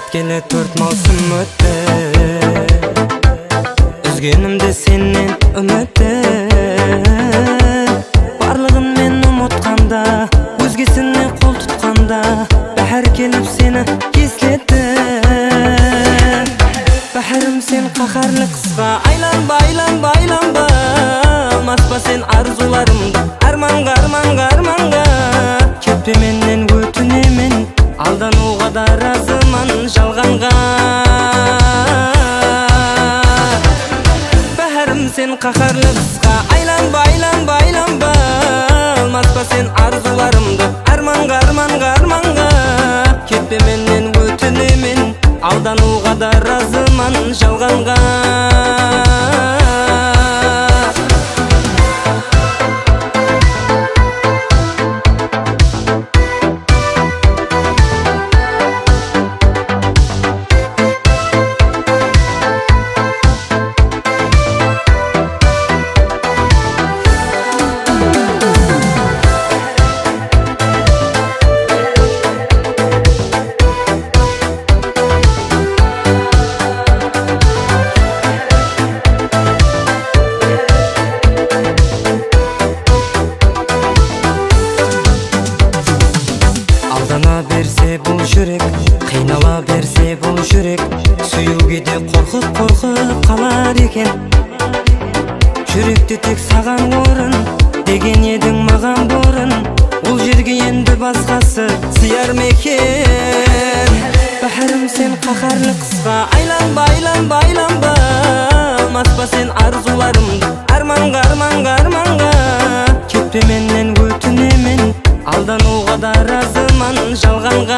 Өткелі 4 маусым өтті, үзгенімді сенен үмітті. Барлығын мен ұмытқанда, өзгесіне қол тұтқанда, бәхір келіп сені кеслетті. Бәхірім сен қақарлы қысқа, айланба, айланба, айланба. Алмаспа сен арзуларымды, арманға, арманға, арманға. Кетпе менен өтінемін, алдануға да разыман жалғанға. Бәхірім сен қақарлы қысқа, айланба, айланба, айланба. Алмаспа сен арзуларымды, арманға, арманға, арманға. Кетпе менен өтінемін, алдануға да разыман жалғанға. Алдана берсе бұл жүрек, қинала берсе бұл жүрек, сүйуге де қорқып қалар екен. Жүректе тек саған орын, деген едің маған бұрын. Ол жерге енді басқасы сияр ма екен? Бәхірім сен қақарлы қысқа, айланба, айланба, айланба. Алмаспа сен арзуларымды, арманға, арманға, арманға. Кетпе менен өтінемін, алдануға да разыман жалғанға.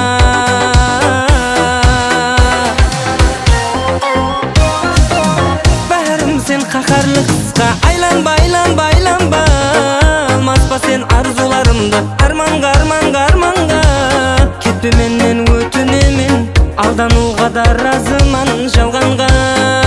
Бәрім сен қақарлы қысқа, айланба, айланба, айланба. Алмаспа сен арзуларымды, арманға, арманға, арманға. Кетпе менен өтінемін, алдануға да разыман жалғанға.